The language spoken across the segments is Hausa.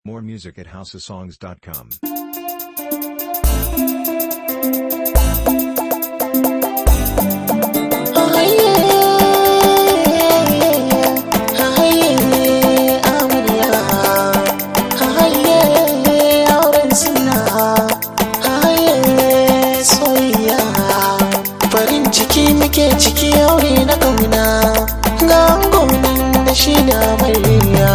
More music at houseofsongs.com. Ciki aure na kauna ga angonan da shi da amarya.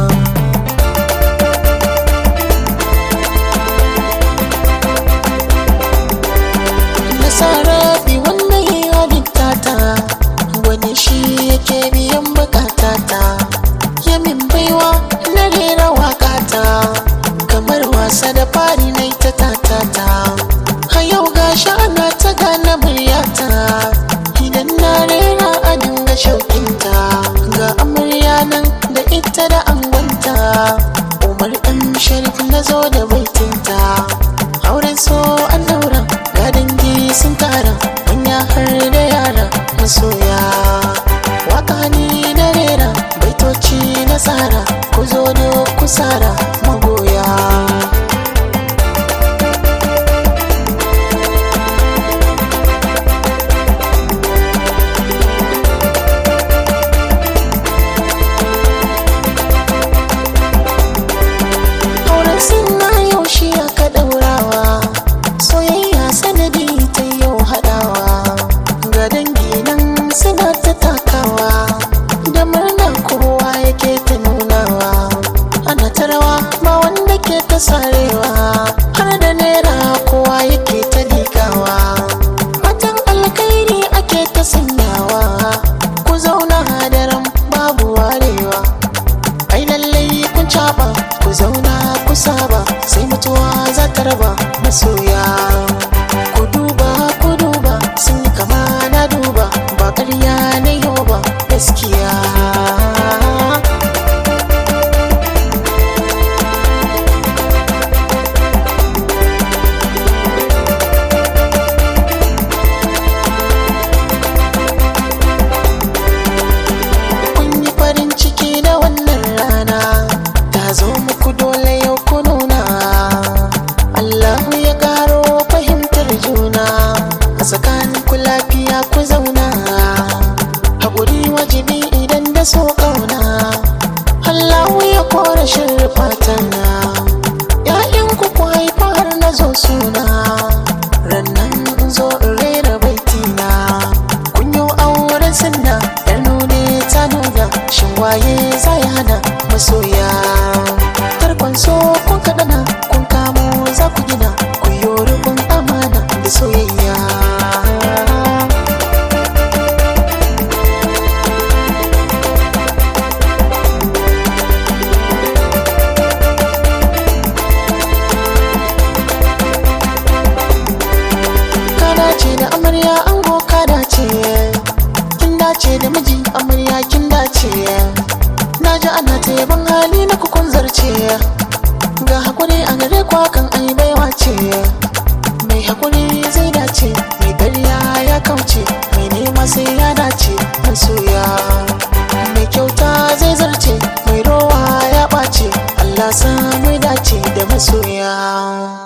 Nasarabi wanda ya halitta ta, wani shi yake biyan bukatata, ya min baiwa na rera waƙata, kamar wasa da fari na ita tatata. A yau gashi ana ta gane muryata, idan na rera a dinga shauƙinta, ga amarya nan da ita da angonta. Umar ɗan Sharif na zo da baitinta, auren so an daura ga dangi sun tara, manya har da yara masoya. Waka ni na rera baitoci na tsara, ku zo da kusara magoya. Sarewa har da naira kowa yake ta dikawa, matan alkhairi ake ta sanyawa, ku zauna hadaran babu warewa. Ai lallai kun caba ku zauna ku saba, sai mutuwa za ta raba masoya. Ku duba sun yi kama na duba, ba ƙarya na yau ba gaskiya. Tsakanin ku lafiya ku zauna, haƙuri wajibi idan da so ƙauna. Allahu ya kore shirin fatana, ‘ya'yanku ku haifa har na zo suna. Rannan in zo in rera baitina, kun yi auren sunna, ‘yar nune ta nuna, shin waye zai hana masoya. Tarkon so kun kaɗana, kun kamo za ku gina, ku yi rubun amana da soyayya. Da amarya ango ka dace, kin dace da miji amarya kin dace. Na ji ana ta yaban hali na kukun zarce, ga hakuri a gare kwa kan ai baiwa ce. Mai hakuri zai dace, mai ƙarya ya kauce, mai nema sai ya dace masoya. Mai kyauta zai zarce, mai rowa ya ɓace, Allah sa mai dace da masoya.